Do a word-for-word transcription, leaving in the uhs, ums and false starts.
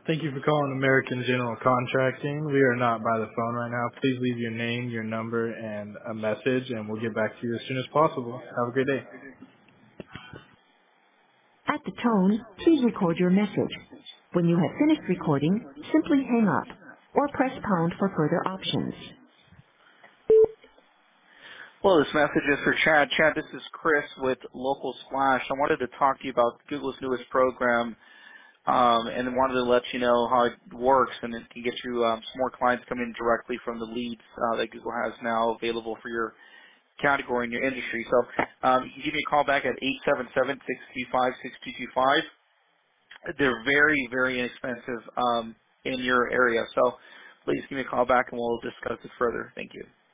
Thank you for calling American General Contracting. We are not by the phone right now. Please leave your name, your number, and a message, and we'll get back to you as soon as possible. Have a great day. At the tone, please record your message. When you have finished recording, simply hang up or press pound for further options. Well, this message is for Chad. Chad, this is Chris with Local Splash. I wanted to talk to you about Google's newest program, um, and wanted to let you know how it works, and it can get you um, some more clients coming directly from the leads uh, that Google has now available for your category and your industry. So um, you can give me a call back at eight seven seven, six two five, six two two five. They're very, very inexpensive um, in your area. So please give me a call back, and we'll discuss it further. Thank you.